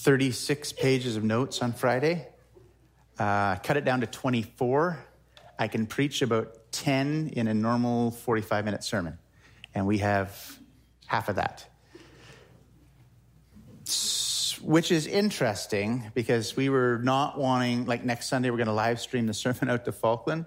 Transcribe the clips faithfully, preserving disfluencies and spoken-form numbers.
thirty-six pages of notes on Friday. Uh, cut it down to twenty-four. I can preach about ten in a normal forty-five minute sermon. And we have half of that. Which is interesting because we were not wanting, like next Sunday, we're going to live stream the sermon out to Falkland.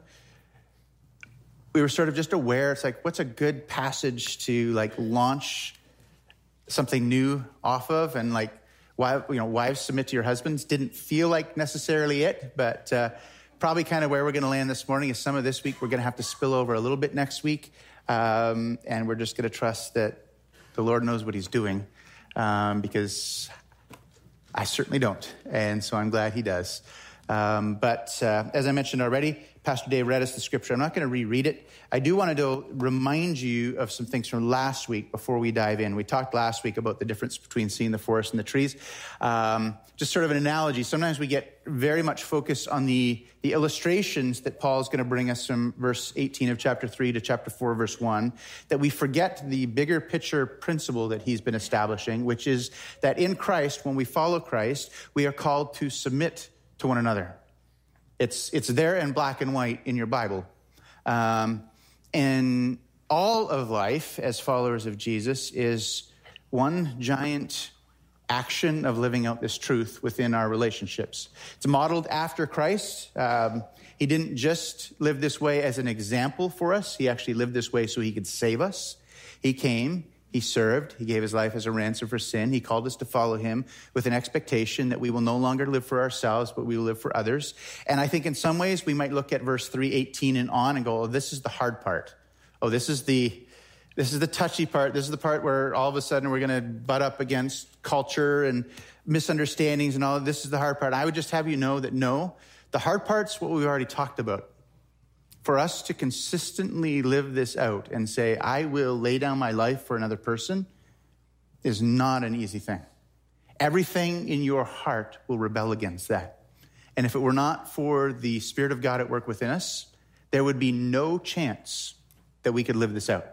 We were sort of just aware, it's like, what's a good passage to like launch something new off of? And like, why, you know, wives submit to your husbands didn't feel like necessarily it, but uh, probably kind of where we're going to land this morning is some of this week we're going to have to spill over a little bit next week. Um, and we're just going to trust that the Lord knows what he's doing um, because I certainly don't. And so I'm glad he does. Um, but uh, as I mentioned already, Pastor Dave read us the scripture. I'm not going to reread it. I do want to remind you of some things from last week before we dive in. We talked last week about the difference between seeing the forest and the trees. Um, just sort of an analogy. Sometimes we get very much focused on the, the illustrations that Paul's going to bring us from verse eighteen of chapter three to chapter four, verse one, that we forget the bigger picture principle that he's been establishing, which is that in Christ, when we follow Christ, we are called to submit to one another. It's it's there in black and white in your Bible. Um, and all of life as followers of Jesus is one giant action of living out this truth within our relationships. It's modeled after Christ. Um, he didn't just live this way as an example for us. He actually lived this way so he could save us. He came. He served. He gave his life as a ransom for sin. He called us to follow him with an expectation that we will no longer live for ourselves, but we will live for others. And I think in some ways we might look at verse three eighteen and on and go, oh, this is the hard part. Oh, this is the this is the touchy part. This is the part where all of a sudden we're going to butt up against culture and misunderstandings and all. This is the hard part. I would just have you know that no, the hard part's what we've already talked about. For us to consistently live this out and say, I will lay down my life for another person is not an easy thing. Everything in your heart will rebel against that. And if it were not for the Spirit of God at work within us, there would be no chance that we could live this out.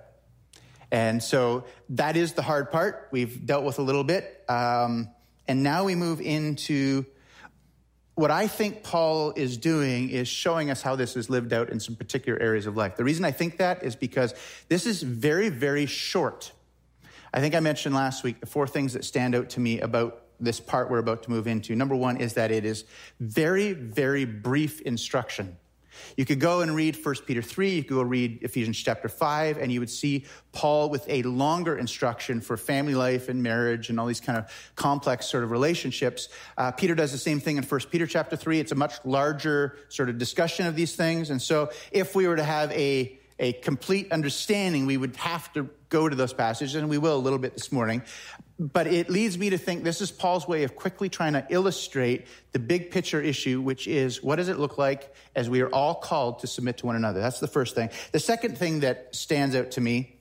And so that is the hard part. We've dealt with a little bit. Um, and now we move into what I think Paul is doing is showing us how this is lived out in some particular areas of life. The reason I think that is because this is very, very short. I think I mentioned last week the four things that stand out to me about this part we're about to move into. Number one is that it is very, very brief instruction. You could go and read First Peter three, you could go read Ephesians chapter five, and you would see Paul with a longer instruction for family life and marriage and all these kind of complex sort of relationships. Uh, Peter does the same thing in First Peter chapter three. It's a much larger sort of discussion of these things. And so if we were to have a, a complete understanding, we would have to go to those passages, and we will a little bit this morning. But it leads me to think this is Paul's way of quickly trying to illustrate the big picture issue, which is what does it look like as we are all called to submit to one another? That's the first thing. The second thing that stands out to me,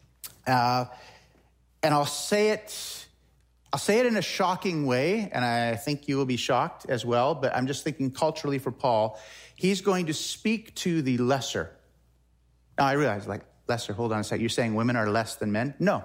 uh, and I'll say it, I'll say it in a shocking way, and I think you will be shocked as well, but I'm just thinking culturally for Paul, he's going to speak to the lesser. Now I realize, like, lesser, hold on a second, you're saying women are less than men? No.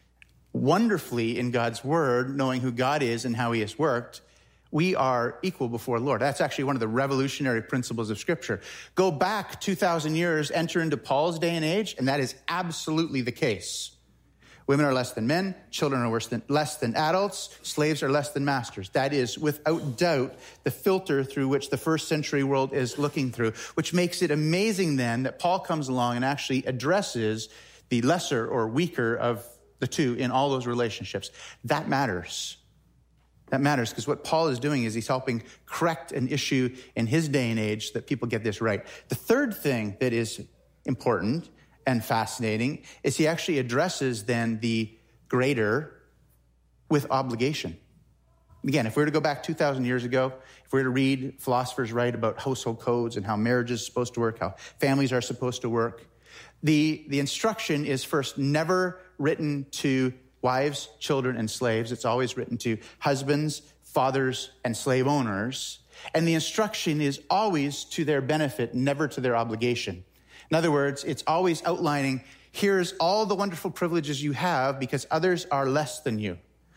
Wonderfully in God's word, knowing who God is and how he has worked, we are equal before the Lord. That's actually one of the revolutionary principles of Scripture. Go back two thousand years, enter into Paul's day and age, and that is absolutely the case. Women are less than men, children are worse than, less than adults, slaves are less than masters. That is, without doubt, the filter through which the first century world is looking through, which makes it amazing then that Paul comes along and actually addresses the lesser or weaker of the two in all those relationships. That matters. That matters because what Paul is doing is he's helping correct an issue in his day and age so that people get this right. The third thing that is important and fascinating is he actually addresses then the greater with obligation. Again, if we were to go back two thousand years ago, if we were to read philosophers write about household codes and how marriage is supposed to work, how families are supposed to work, the, the instruction is first never written to wives, children, and slaves. It's always written to husbands, fathers, and slave owners. And the instruction is always to their benefit, never to their obligation. In other words, it's always outlining, here's all the wonderful privileges you have because others are less than you.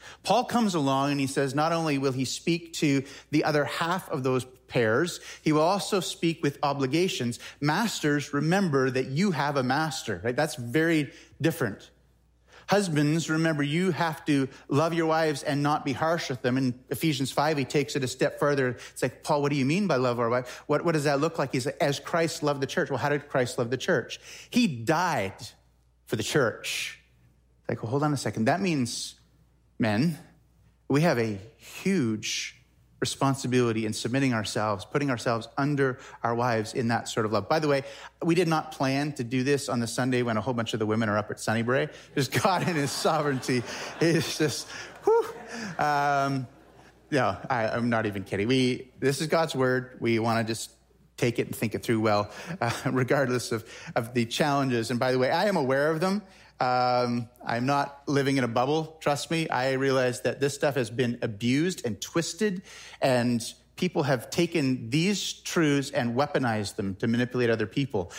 Paul comes along and he says, not only will he speak to the other half of those pairs, he will also speak with obligations. Masters, remember that you have a master, right? That's very different. Husbands, remember, you have to love your wives and not be harsh with them. In Ephesians five, he takes it a step further. It's like, Paul, what do you mean by love our wife? What, what does that look like? He's like, as Christ loved the church. Well, how did Christ love the church? He died for the church. It's like, well, hold on a second. That means, men, we have a huge responsibility in submitting ourselves, putting ourselves under our wives in that sort of love. By the way, we did not plan to do this on the Sunday when a whole bunch of the women are up at Sunnybrae. Just God in his sovereignty is just, whew. Um, no, I, I'm not even kidding. We, this is God's word. We want to just take it and think it through well, uh, regardless of, of the challenges. And by the way, I am aware of them. Um, I'm not living in a bubble. Trust me. I realize that this stuff has been abused and twisted, and people have taken these truths and weaponized them to manipulate other people.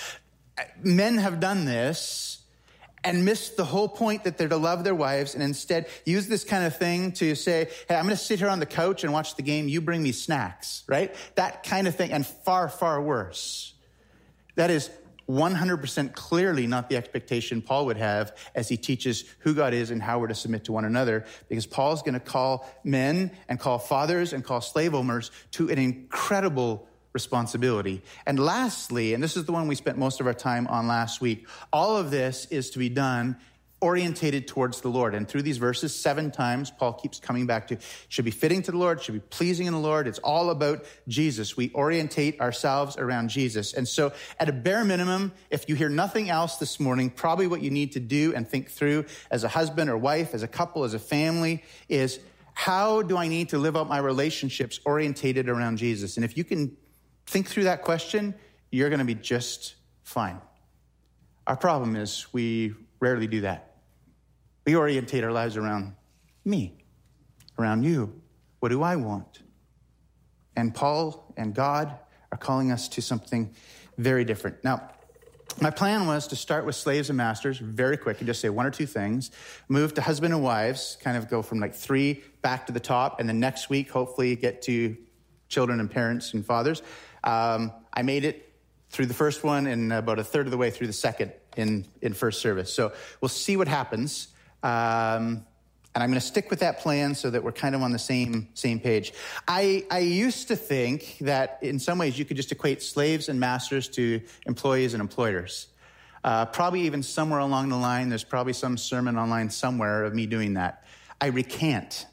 Men have done this and missed the whole point that they're to love their wives, and instead use this kind of thing to say, hey, I'm going to sit here on the couch and watch the game. You bring me snacks, right? That kind of thing, and far, far worse. That is one hundred percent clearly not the expectation Paul would have as he teaches who God is and how we're to submit to one another, because Paul's going to call men and call fathers and call slave owners to an incredible responsibility. And lastly, and this is the one we spent most of our time on last week, all of this is to be done orientated towards the Lord. And through these verses, seven times, Paul keeps coming back to, should be fitting to the Lord, should be pleasing in the Lord. It's all about Jesus. We orientate ourselves around Jesus. And so at a bare minimum, if you hear nothing else this morning, probably what you need to do and think through as a husband or wife, as a couple, as a family, is how do I need to live out my relationships orientated around Jesus? And if you can think through that question, you're going to be just fine. Our problem is we rarely do that. We orientate our lives around me, around you. What do I want? And Paul and God are calling us to something very different. Now, my plan was to start with slaves and masters very quick and just say one or two things, move to husband and wives, kind of go from like three back to the top, and then next week, hopefully get to children and parents and fathers. Um, I made it through the first one and about a third of the way through the second in, in first service. So we'll see what happens. Um, and I'm going to stick with that plan so that we're kind of on the same same page. I, I used to think that in some ways you could just equate slaves and masters to employees and employers. Uh, probably even somewhere along the line, there's probably some sermon online somewhere of me doing that. I recant.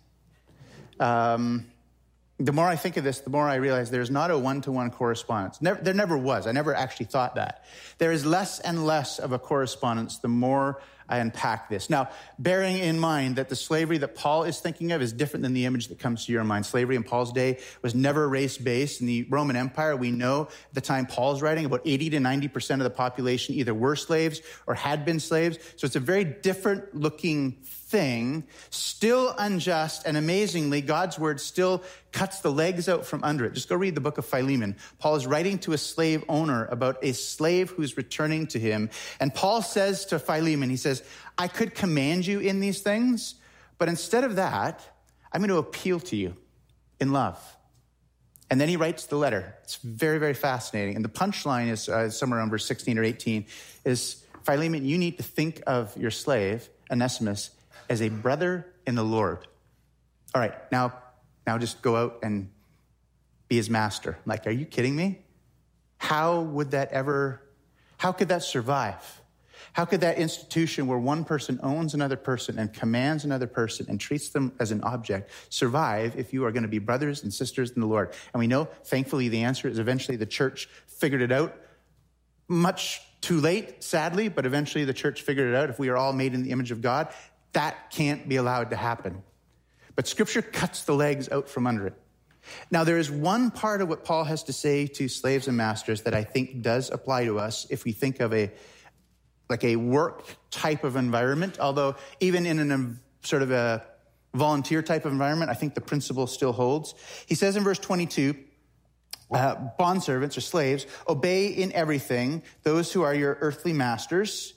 Um, the more I think of this, the more I realize there's not a one-to-one correspondence. Never, there never was. I never actually thought that. There is less and less of a correspondence the more I unpack this. Now, bearing in mind that the slavery that Paul is thinking of is different than the image that comes to your mind. Slavery in Paul's day was never race-based. In the Roman Empire, we know at the time Paul's writing, about eighty to ninety percent of the population either were slaves or had been slaves. So it's a very different looking thing, still unjust, and amazingly, God's word still cuts the legs out from under it. Just go read the book of Philemon. Paul is writing to a slave owner about a slave who's returning to him. And Paul says to Philemon, he says, I could command you in these things, but instead of that, I'm going to appeal to you in love. And then he writes the letter. It's very, very fascinating. And the punchline is uh, somewhere around verse sixteen or eighteen, is Philemon, you need to think of your slave, Onesimus, as a brother in the Lord. All right, now, now just go out and be his master. I'm like, are you kidding me? How would that ever, how could that survive? How could that institution where one person owns another person and commands another person and treats them as an object survive if you are going to be brothers and sisters in the Lord? And we know, thankfully, the answer is eventually the church figured it out. Much too late, sadly, but eventually the church figured it out. If we are all made in the image of God, that can't be allowed to happen. But Scripture cuts the legs out from under it. Now, there is one part of what Paul has to say to slaves and masters that I think does apply to us if we think of a like a work type of environment, although even in a sort of a volunteer type of environment, I think the principle still holds. He says in verse twenty-two, uh, bondservants or slaves, obey in everything those who are your earthly masters,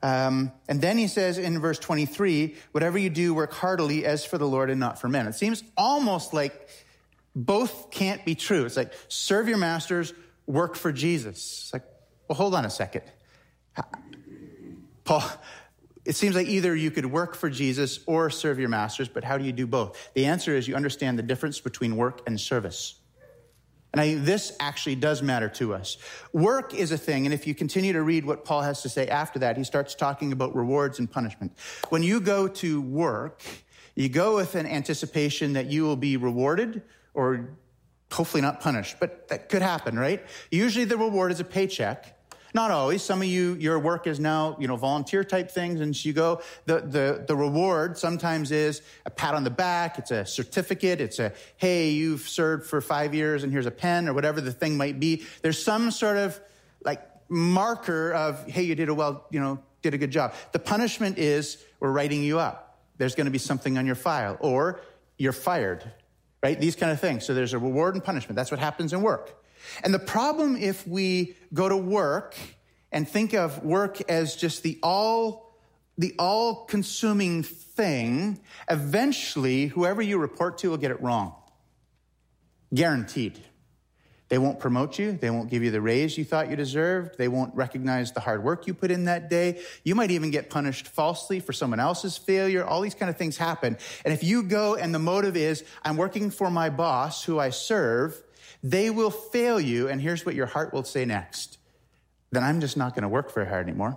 Um, and then he says in verse twenty-three, whatever you do, work heartily as for the Lord and not for men. It seems almost like both can't be true. It's like, serve your masters, work for Jesus. It's like, well, hold on a second. Paul, it seems like either you could work for Jesus or serve your masters, but how do you do both? The answer is you understand the difference between work and service. And I think this actually does matter to us. Work is a thing, and if you continue to read what Paul has to say after that, he starts talking about rewards and punishment. When you go to work, you go with an anticipation that you will be rewarded or hopefully not punished, but that could happen, right? Usually the reward is a paycheck. Not always. Some of you, your work is now, you know, volunteer type things. And so you go, the, the, the reward sometimes is a pat on the back. It's a certificate. It's a, hey, you've served for five years and here's a pen or whatever the thing might be. There's some sort of like marker of, hey, you did a well, you know, did a good job. The punishment is we're writing you up. There's going to be something on your file or you're fired, right? These kind of things. So there's a reward and punishment. That's what happens in work. And the problem if we go to work and think of work as just the all, the all-consuming thing, eventually whoever you report to will get it wrong. Guaranteed. They won't promote you. They won't give you the raise you thought you deserved. They won't recognize the hard work you put in that day. You might even get punished falsely for someone else's failure. All these kind of things happen. And if you go and the motive is, I'm working for my boss who I serve, they will fail you, and here's what your heart will say next. Then I'm just not going to work very hard anymore.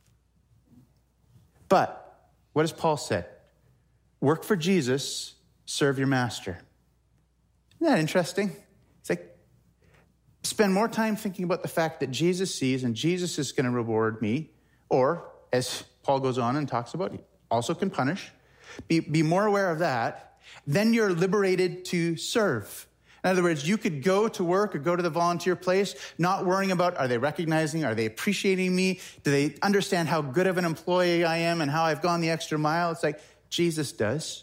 But what does Paul say? Work for Jesus, serve your master. Isn't that interesting? It's like, spend more time thinking about the fact that Jesus sees and Jesus is going to reward me, or, as Paul goes on and talks about, he also can punish. Be, be more aware of that. Then you're liberated to serve. In other words, you could go to work or go to the volunteer place not worrying about, are they recognizing, are they appreciating me? Do they understand how good of an employee I am and how I've gone the extra mile? It's like Jesus does.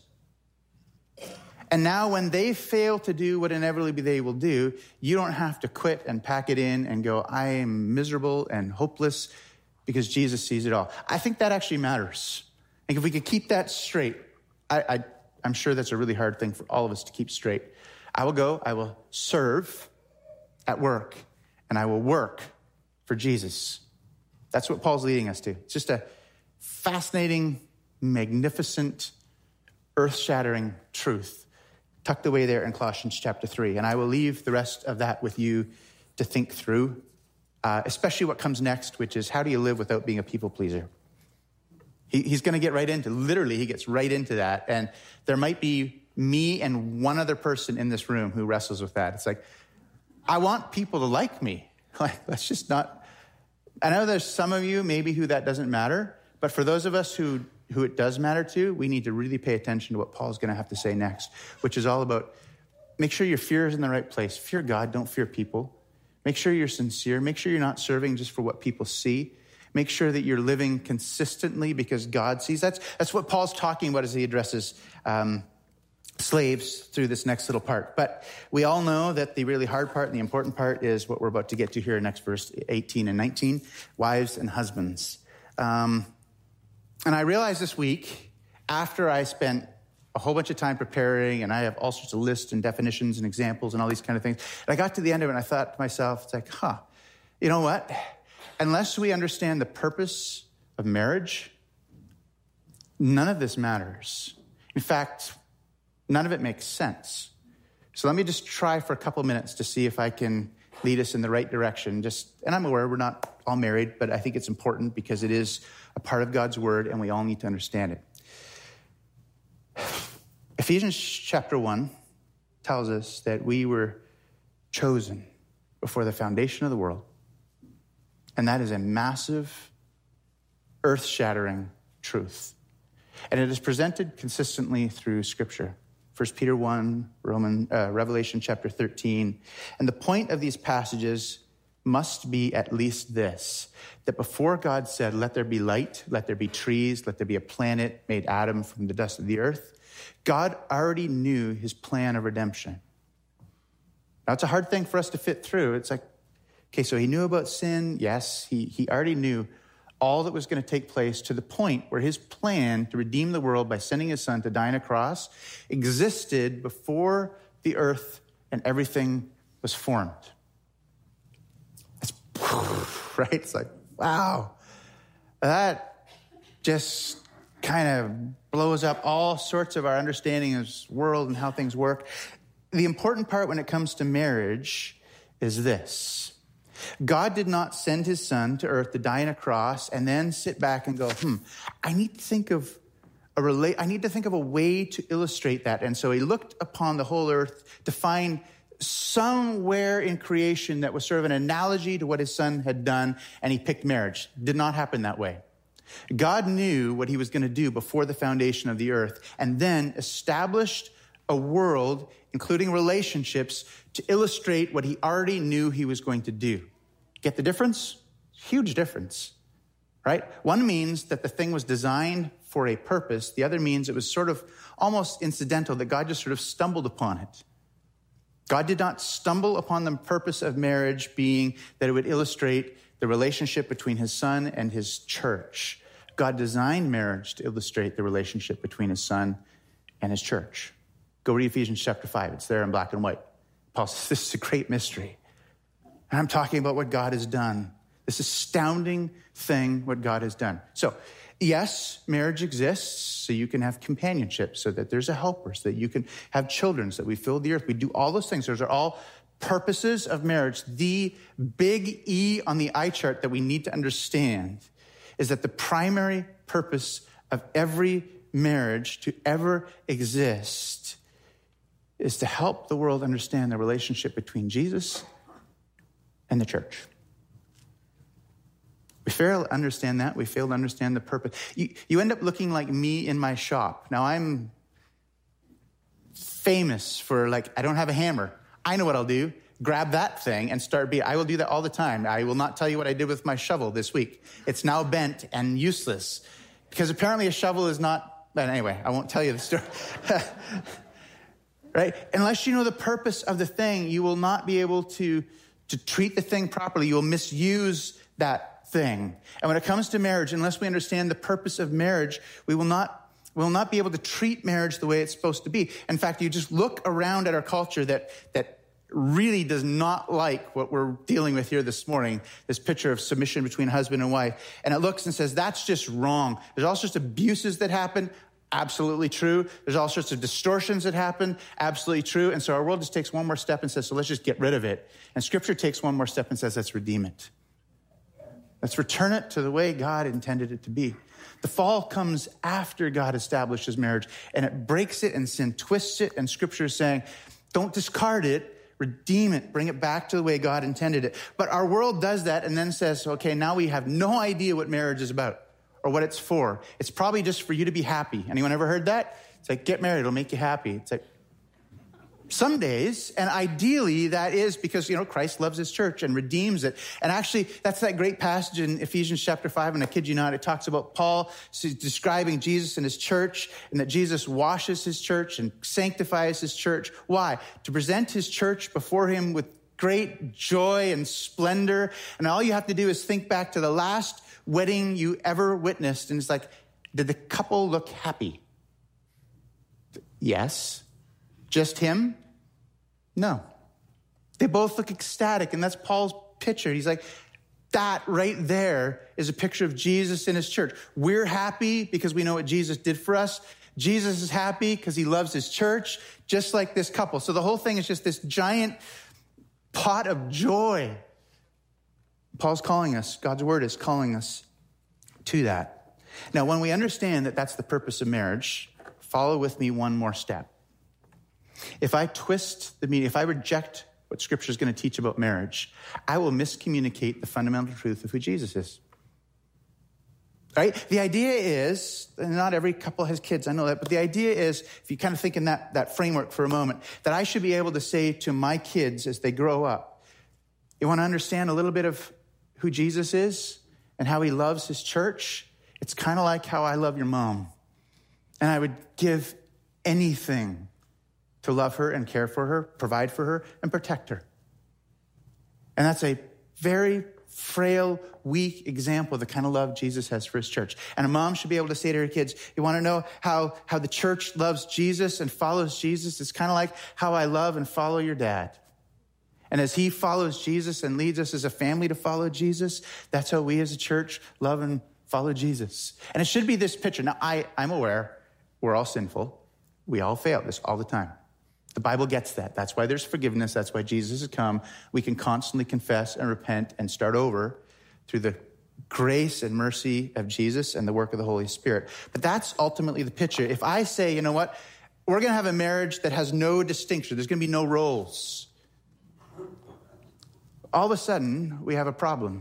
And now when they fail to do what inevitably they will do, you don't have to quit and pack it in and go, I am miserable and hopeless because Jesus sees it all. I think that actually matters. And if we could keep that straight, I, I, I'm sure that's a really hard thing for all of us to keep straight. I will go, I will serve at work, and I will work for Jesus. That's what Paul's leading us to. It's just a fascinating, magnificent, earth-shattering truth tucked away there in Colossians chapter three. And I will leave the rest of that with you to think through, uh, especially what comes next, which is how do you live without being a people pleaser? He, he's going to get right into, literally, he gets right into that. And there might be me and one other person in this room who wrestles with that. It's like, I want people to like me. Like, that's just not, I know there's some of you maybe who that doesn't matter, but for those of us who, who it does matter to, we need to really pay attention to what Paul's going to have to say next, which is all about make sure your fear is in the right place. Fear God, don't fear people. Make sure you're sincere. Make sure you're not serving just for what people see. Make sure that you're living consistently because God sees. That's, that's what Paul's talking about as he addresses um, slaves through this next little part. But we all know that the really hard part and the important part is what we're about to get to here in next verse eighteen and nineteen, wives and husbands. Um, and I realized this week, after I spent a whole bunch of time preparing, and I have all sorts of lists and definitions and examples and all these kind of things, and I got to the end of it and I thought to myself, it's like, huh, you know what? Unless we understand the purpose of marriage, none of this matters. In fact, none of it makes sense. So let me just try for a couple minutes to see if I can lead us in the right direction. Just, and I'm aware we're not all married, but I think it's important because it is a part of God's word and we all need to understand it. Ephesians chapter one tells us that we were chosen before the foundation of the world. And that is a massive, earth-shattering truth. And it is presented consistently through Scripture. First Peter one, Roman, uh, Revelation chapter thirteen. And the point of these passages must be at least this, that before God said, let there be light, let there be trees, let there be a planet, made Adam from the dust of the earth, God already knew his plan of redemption. Now, it's a hard thing for us to fit through. It's like, okay, so he knew about sin. Yes, he, he already knew all that was going to take place to the point where his plan to redeem the world by sending his son to die on a cross existed before the earth and everything was formed. That's right. It's like, wow, that just kind of blows up all sorts of our understanding of this world and how things work. The important part when it comes to marriage is this. God did not send his son to earth to die on a cross and then sit back and go, hmm, I need to think of a rela- I need to think of a way to illustrate that. And so he looked upon the whole earth to find somewhere in creation that was sort of an analogy to what his son had done, and he picked marriage. Did not happen that way. God knew what he was going to do before the foundation of the earth, and then established a world, including relationships, to illustrate what he already knew he was going to do. Get the difference? Huge difference, right? One means that the thing was designed for a purpose. The other means it was sort of almost incidental, that God just sort of stumbled upon it. God did not stumble upon the purpose of marriage being that it would illustrate the relationship between his son and his church. God designed marriage to illustrate the relationship between his son and his church. Go read Ephesians chapter five. It's there in black and white. Paul says, this is a great mystery. And I'm talking about what God has done. This astounding thing, what God has done. So, yes, marriage exists so you can have companionship, so that there's a helper, so that you can have children, so that we fill the earth. We do all those things. Those are all purposes of marriage. The big E on the eye chart that we need to understand is that the primary purpose of every marriage to ever exist is to help the world understand the relationship between Jesus and the church. We fail to understand that. We fail to understand the purpose. You, you end up looking like me in my shop. Now, I'm famous for, like, I don't have a hammer. I know what I'll do. Grab that thing and start beating. I will do that all the time. I will not tell you what I did with my shovel this week. It's now bent and useless because apparently a shovel is not, but anyway, I won't tell you the story. Right? Unless you know the purpose of the thing, you will not be able to, to treat the thing properly. You will misuse that thing. And when it comes to marriage, unless we understand the purpose of marriage, we will not, we will not be able to treat marriage the way it's supposed to be. In fact, you just look around at our culture that, that really does not like what we're dealing with here this morning, this picture of submission between husband and wife. And it looks and says, that's just wrong. There's all sorts of abuses that happen. Absolutely true. There's all sorts of distortions that happen. Absolutely true. And so our world just takes one more step and says, so let's just get rid of it. And Scripture takes one more step and says, let's redeem it. Let's return it to the way God intended it to be. The fall comes after God establishes marriage, and it breaks it, and sin twists it. And Scripture is saying, don't discard it, redeem it, bring it back to the way God intended it. But our world does that and then says, okay, now we have no idea what marriage is about or what it's for. It's probably just for you to be happy. Anyone ever heard that? It's like, get married, it'll make you happy. It's like, some days, and ideally that is because, you know, Christ loves his church and redeems it. And actually, that's that great passage in Ephesians chapter five, and I kid you not, it talks about Paul describing Jesus and his church, and that Jesus washes his church and sanctifies his church. Why? To present his church before him with great joy and splendor. And all you have to do is think back to the last wedding you ever witnessed, and it's like, did the couple look happy? Yes. Just him? No. They both look ecstatic, and that's Paul's picture. He's like, that right there is a picture of Jesus in his church. We're happy because we know what Jesus did for us. Jesus is happy because he loves his church, just like this couple. So the whole thing is just this giant pot of joy. Paul's calling us, God's word is calling us to that. Now, when we understand that that's the purpose of marriage, follow with me one more step. If I twist the meaning, if I reject what Scripture is going to teach about marriage, I will miscommunicate the fundamental truth of who Jesus is. Right? The idea is, and not every couple has kids, I know that, but the idea is, if you kind of think in that, that framework for a moment, that I should be able to say to my kids as they grow up, you want to understand a little bit of who Jesus is and how he loves his church? It's kind of like how I love your mom. And I would give anything to love her and care for her, provide for her, and protect her. And that's a very frail, weak example of the kind of love Jesus has for his church. And a mom should be able to say to her kids, you want to know how, how the church loves Jesus and follows Jesus? It's kind of like how I love and follow your dad. And as he follows Jesus and leads us as a family to follow Jesus, that's how we as a church love and follow Jesus. And it should be this picture. Now, I, I'm aware we're all sinful. We all fail this all the time. The Bible gets that. That's why there's forgiveness. That's why Jesus has come. We can constantly confess and repent and start over through the grace and mercy of Jesus and the work of the Holy Spirit. But that's ultimately the picture. If I say, you know what, we're going to have a marriage that has no distinction. There's going to be no roles. All of a sudden, we have a problem.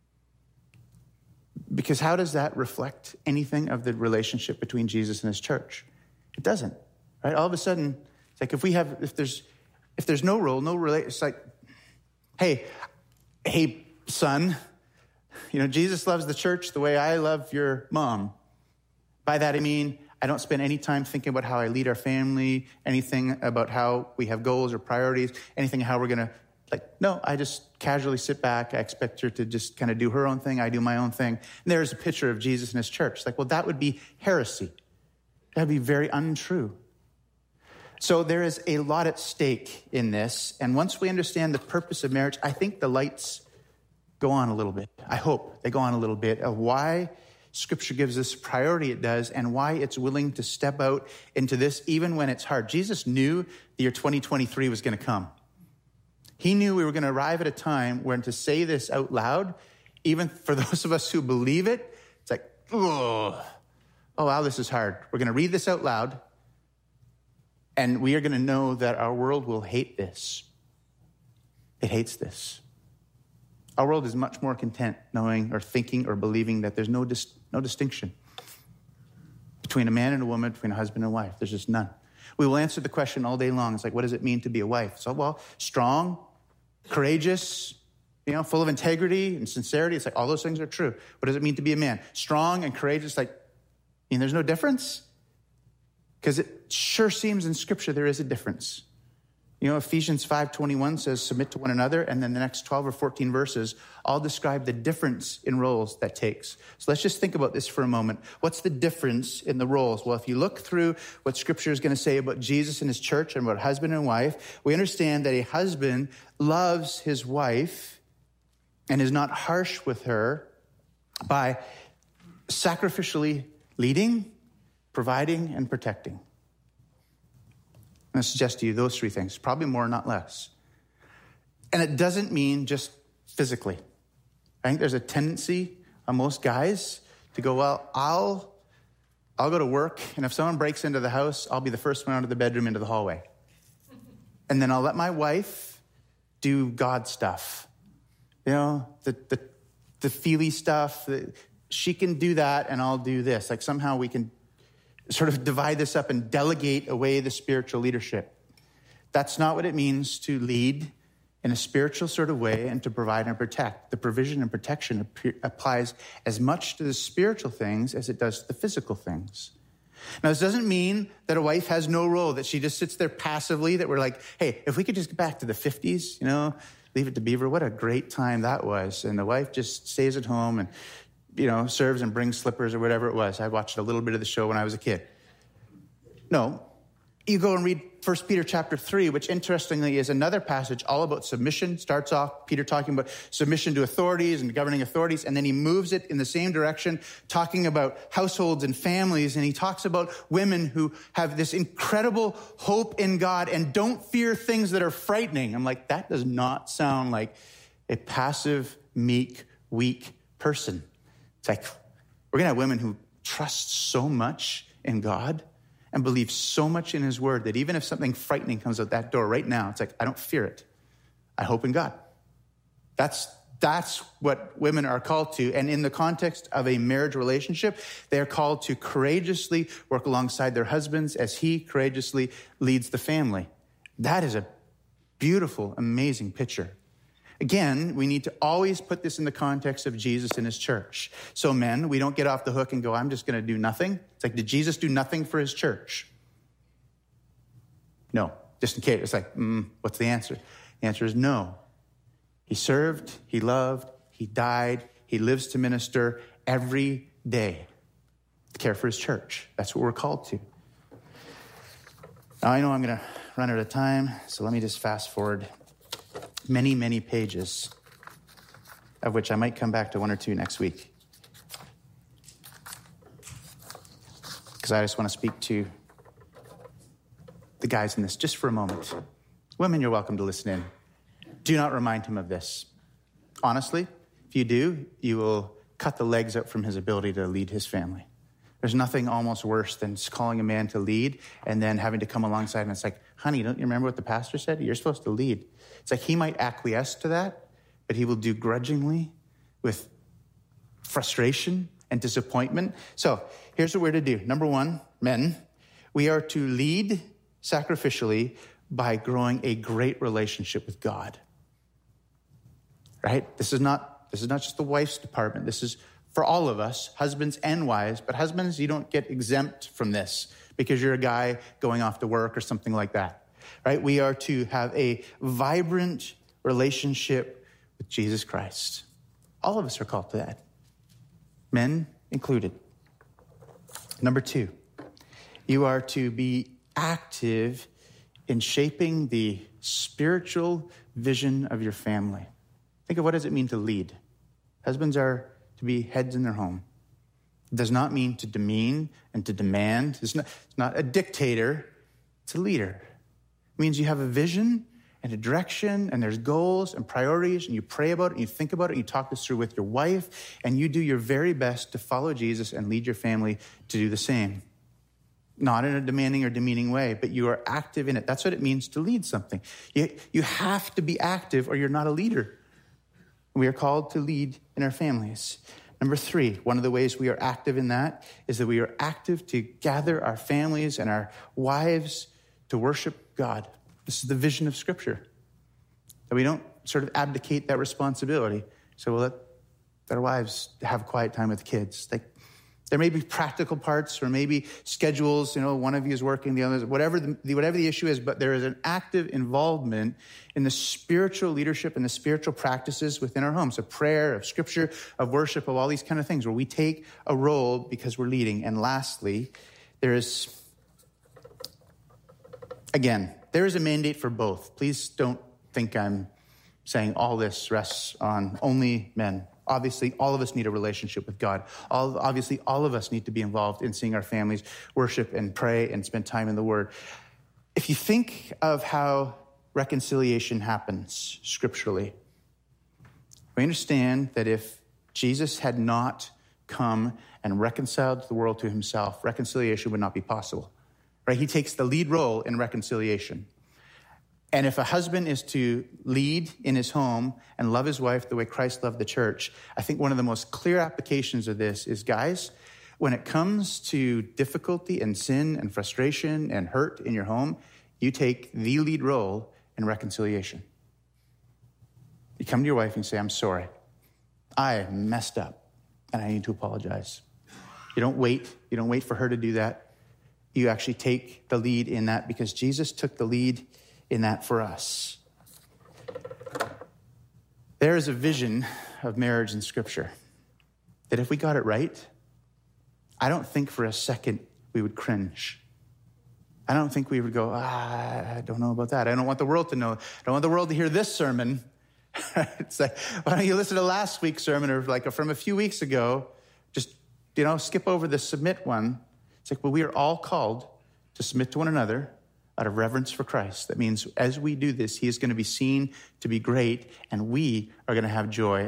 Because how does that reflect anything of the relationship between Jesus and his church? It doesn't, right? All of a sudden, it's like if we have, if there's, if there's no role, no relation, it's like, hey, hey, son, you know, Jesus loves the church the way I love your mom. By that, I mean, I don't spend any time thinking about how I lead our family, anything about how we have goals or priorities, anything how we're going to, like, no, I just casually sit back. I expect her to just kind of do her own thing. I do my own thing. And there's a picture of Jesus and his church. Like, well, that would be heresy. That would be very untrue. So there is a lot at stake in this. And once we understand the purpose of marriage, I think the lights go on a little bit. I hope they go on a little bit of why Scripture gives us priority it does and why it's willing to step out into this even when it's hard. Jesus knew the year twenty twenty-three was going to come. He knew we were going to arrive at a time when to say this out loud, even for those of us who believe it, it's like, oh, oh wow, this is hard. We're going to read this out loud, and we are going to know that our world will hate this. It hates this. Our world is much more content knowing or thinking or believing that there's no dis- no distinction between a man and a woman, between a husband and a wife. There's just none. We will answer the question all day long. It's like, what does it mean to be a wife? So, well, strong, courageous, you know, full of integrity and sincerity. It's like all those things are true. What does it mean to be a man? Strong and courageous, like, I mean, there's no difference? Because it sure seems in Scripture there is a difference. You know, Ephesians five twenty-one says, submit to one another, and then the next twelve or fourteen verses all describe the difference in roles that takes. So let's just think about this for a moment. What's the difference in the roles? Well, if you look through what Scripture is going to say about Jesus and his church and about husband and wife, we understand that a husband loves his wife and is not harsh with her by sacrificially leading, providing, and protecting. I'm going to suggest to you those three things, probably more, not less. And it doesn't mean just physically. I think there's a tendency on most guys to go, well, I'll, I'll go to work, and if someone breaks into the house, I'll be the first one out of the bedroom into the hallway. And then I'll let my wife do God stuff. You know, the the, the feely stuff. The, she can do that, and I'll do this. Like somehow we can sort of divide this up and delegate away the spiritual leadership. That's not what it means to lead in a spiritual sort of way and to provide and protect. The provision and protection applies as much to the spiritual things as it does to the physical things. Now, this doesn't mean that a wife has no role, that she just sits there passively, that we're like, hey, if we could just get back to the fifties, you know, Leave It to Beaver, what a great time that was. And the wife just stays at home and, you know, serves and brings slippers or whatever it was. I watched a little bit of the show when I was a kid. No. You go and read First Peter chapter three, which interestingly is another passage all about submission. Starts off Peter talking about submission to authorities and governing authorities, and then he moves it in the same direction, talking about households and families, and he talks about women who have this incredible hope in God and don't fear things that are frightening. I'm like, that does not sound like a passive, meek, weak person. It's like, we're going to have women who trust so much in God and believe so much in his word that even if something frightening comes out that door right now, it's like, I don't fear it. I hope in God. That's that's what women are called to. And in the context of a marriage relationship, they are called to courageously work alongside their husbands as he courageously leads the family. That is a beautiful, amazing picture. Again, we need to always put this in the context of Jesus and his church. So men, we don't get off the hook and go, I'm just going to do nothing. It's like, did Jesus do nothing for his church? No. Just in case. It's like, mm, what's the answer? The answer is no. He served, he loved, He died. He lives to minister every day to care for his church. That's what we're called to. Now, I know I'm going to run out of time, so let me just fast forward many, many pages, of which I might come back to one or two next week. Because I just want to speak to the guys in this just for a moment. Women, you're welcome to listen in. Do not remind him of this. Honestly, if you do, you will cut the legs out from his ability to lead his family. There's nothing almost worse than calling a man to lead and then having to come alongside and it's like, honey, don't you remember what the pastor said? You're supposed to lead. It's like he might acquiesce to that, but he will do grudgingly with frustration and disappointment. So here's what we're to do. Number one, men, we are to lead sacrificially by growing a great relationship with God. Right? This is not, this is not just the wife's department. This is for all of us, husbands and wives. But husbands, you don't get exempt from this because you're a guy going off to work or something like that. Right? We are to have a vibrant relationship with Jesus Christ. All of us are called to that. Men included. Number two, you are to be active in shaping the spiritual vision of your family. Think of what does it mean to lead. Husbands are to be heads in their home. It does not mean to demean and to demand. It's not, it's not a dictator. It's a leader. It means you have a vision and a direction, and there's goals and priorities, and you pray about it, and you think about it, and you talk this through with your wife, and you do your very best to follow Jesus and lead your family to do the same. Not in a demanding or demeaning way, but you are active in it. That's what it means to lead something. You, you have to be active or you're not a leader. We are called to lead in our families. Number three, one of the ways we are active in that is that we are active to gather our families and our wives to worship God. This is the vision of Scripture. That we don't sort of abdicate that responsibility. So we'll let our wives have quiet time with the kids. Like, there may be practical parts or maybe schedules, you know, one of you is working, the other, whatever the, whatever the issue is, but there is an active involvement in the spiritual leadership and the spiritual practices within our homes, of prayer, of scripture, of worship, of all these kind of things where we take a role because we're leading. And lastly, there is, again, there is a mandate for both. Please don't think I'm saying all this rests on only men. Obviously, all of us need a relationship with God. All, obviously, all of us need to be involved in seeing our families worship and pray and spend time in the Word. If you think of how reconciliation happens scripturally, we understand that if Jesus had not come and reconciled the world to himself, reconciliation would not be possible. Right? He takes the lead role in reconciliation. And if a husband is to lead in his home and love his wife the way Christ loved the church, I think one of the most clear applications of this is, guys, when it comes to difficulty and sin and frustration and hurt in your home, you take the lead role in reconciliation. You come to your wife and say, I'm sorry. I messed up and I need to apologize. You don't wait. You don't wait for her to do that. You actually take the lead in that because Jesus took the lead in that for us. There is a vision of marriage in Scripture that if we got it right, I don't think for a second we would cringe. I don't think we would go, ah, I don't know about that. I don't want the world to know. I don't want the world to hear this sermon. It's like, why don't you listen to last week's sermon or like from a few weeks ago? Just, you know, skip over the submit one. It's like, well, we are all called to submit to one another out of reverence for Christ. That means as we do this, he is going to be seen to be great, and we are going to have joy